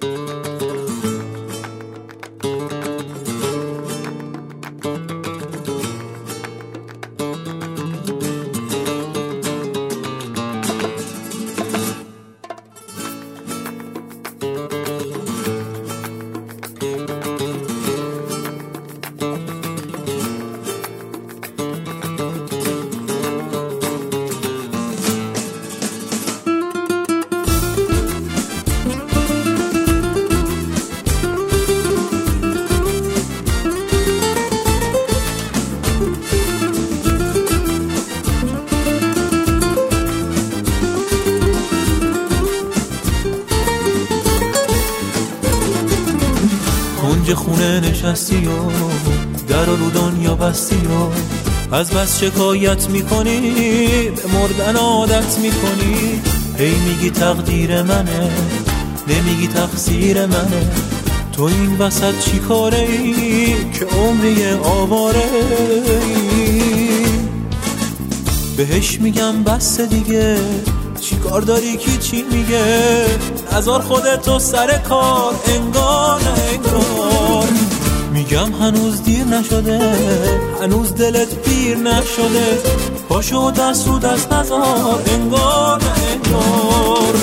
کنج خونه نشستی و در رو دنیا بستی و از بس شکایت میکنی به مردن عادت میکنی. هی میگی تقدیر منه، نمیگی تقصیر منه. تو این وسط چی کاره ای که عمری آواره ای؟ بهش میگم بس دیگه، چی کار داری کی چی میگه؟ نذار خودتو سر کار، انگار نه انگار. میگم هنوز دیر نشده، هنوز دلت پیر نشده. پاشو دست رو دست نذار، انگار نه انگار.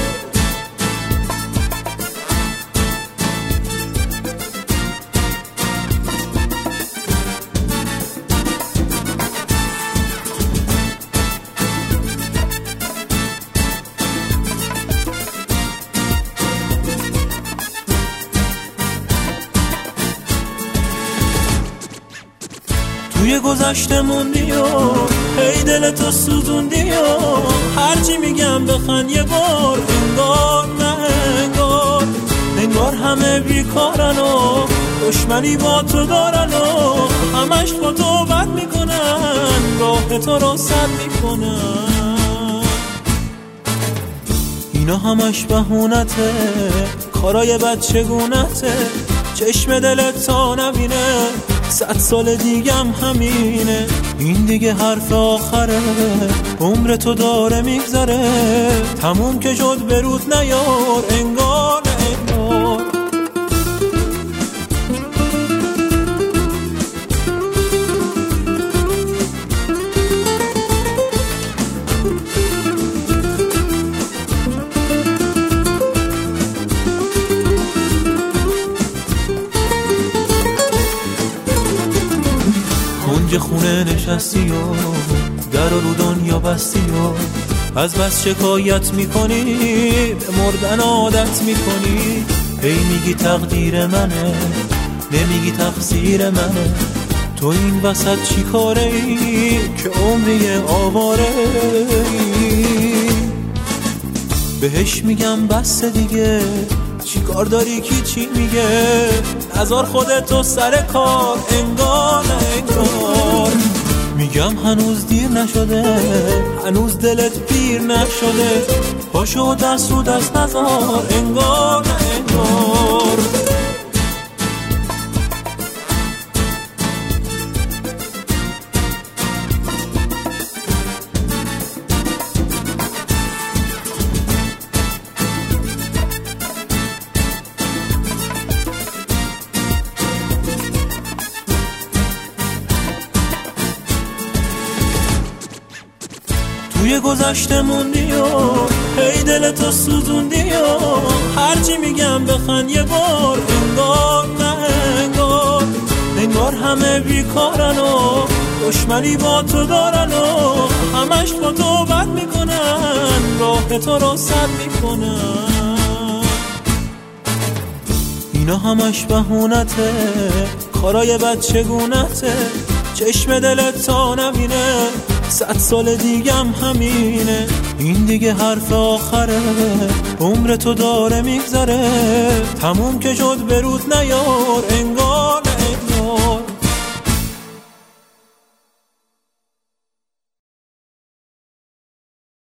توی گذشته موندی و هی دلتو سوزوندی و هرچی میگم بخند یه بار، انگار نه انگار. انگار همه بیکارن و دشمنی با تو دارن و همش با تو بد میکنن، راه تو رو سد میکنن. اینا همش بهونته، کارای بچگونته. چشم دلت تا نبینه 100 سال دیگم همینه. این دیگه حرف آخره، عمر تو داره میگذره. تموم که شد برود نیار، انگار نه انگار. کنج خونه نشستی و در رو دنیا بستی و از بس شکایت میکنی به مردن عادت میکنی. هی میگی تقدیر منه، نمیگی تقصیر منه. تو این وسط چی کاره ای که عمری آواره ای؟ بهش میگم بس دیگه، چی کار داری کی چی میگه؟ نذار خودتو سر کار، انگار نه انگار. میگم هنوز دیر نشده، هنوز دلت پیر نشده. پاشو دست رو دست نذار، انگار نه انگار. توی گذشته موندی و هی دلتو سوزوندی و هرچی میگم بخند یه بار، انگار نه انگار. انگار همه بیکارن و دشمنی با تو دارن و همش با تو بد میکنن، راه تو رو سد میکنن. اینا همش بهونته، کارای بچگونته. چشم دلت تا نبینه 100 سال دیگم همینه. این دیگه حرف آخره، عمر تو داره میگذره. تموم که شد برود نیار، انگار